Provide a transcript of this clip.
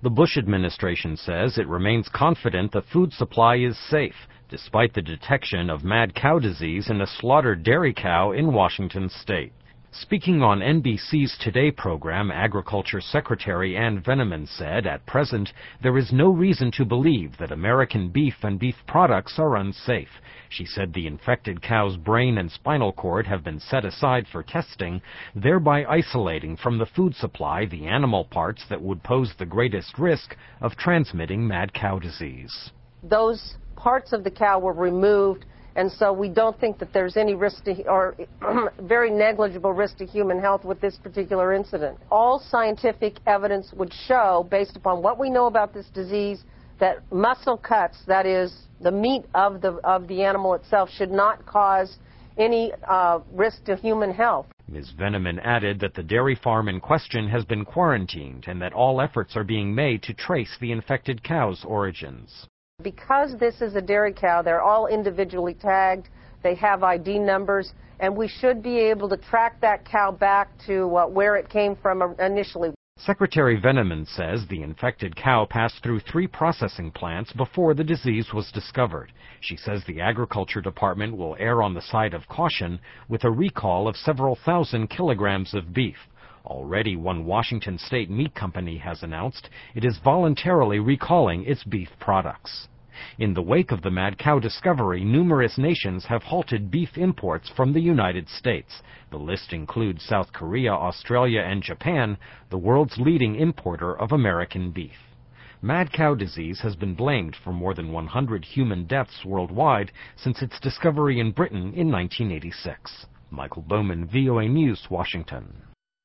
The Bush administration says it remains confident the food supply is safe, despite the detection of mad cow disease in a slaughtered dairy cow in Washington state. Speaking on NBC's Today program, Agriculture Secretary Ann Veneman said, at present, there is no reason to believe that American beef and beef products are unsafe. She said the infected cow's brain and spinal cord have been set aside for testing, thereby isolating from the food supply the animal parts that would pose the greatest risk of transmitting mad cow disease. Those parts of the cow were removed, and so we don't think that there's any risk to, or very negligible risk to human health with this particular incident. All scientific evidence would show, based upon what we know about this disease, that muscle cuts, that is, the meat of the animal itself, should not cause any risk to human health. Ms. Veneman added that the dairy farm in question has been quarantined and that all efforts are being made to trace the infected cow's origins. Because this is a dairy cow, they're all individually tagged, they have ID numbers, and we should be able to track that cow back to where it came from initially. Secretary Veneman says the infected cow passed through 3 processing plants before the disease was discovered. She says the Agriculture Department will err on the side of caution with a recall of several thousand kilograms of beef. Already, one Washington state meat company has announced it is voluntarily recalling its beef products. In the wake of the mad cow discovery, numerous nations have halted beef imports from the United States. The list includes South Korea, Australia, and Japan, the world's leading importer of American beef. Mad cow disease has been blamed for more than 100 human deaths worldwide since its discovery in Britain in 1986. Michael Bowman, VOA News, Washington.